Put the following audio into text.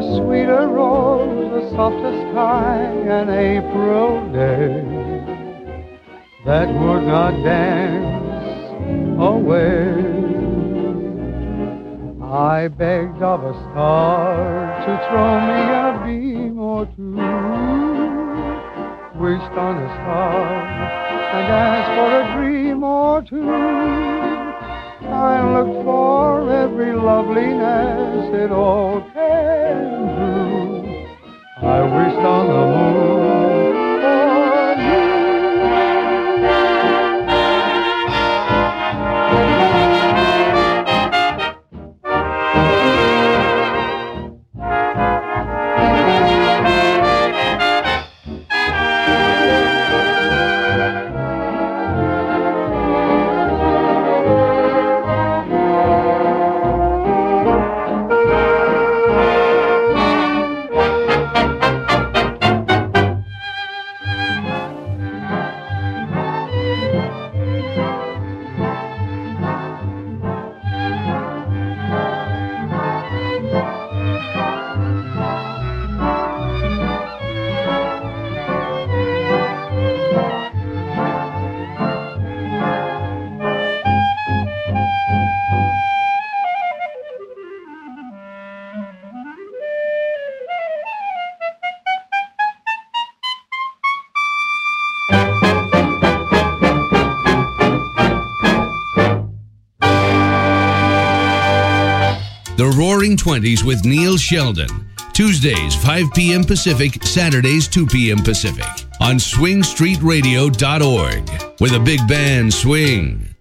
sweeter rose, the softest sky, an April day that would not dance away. I begged of a star to throw me a beam or two, wished on a star and asked for a dream or two. I looked for every loveliness it all can do. I wished on the moon for you. The Roaring Twenties with Neil Sheldon. Tuesdays, 5 p.m. Pacific, Saturdays, 2 p.m. Pacific. On swingstreetradio.org. Where the big band swing.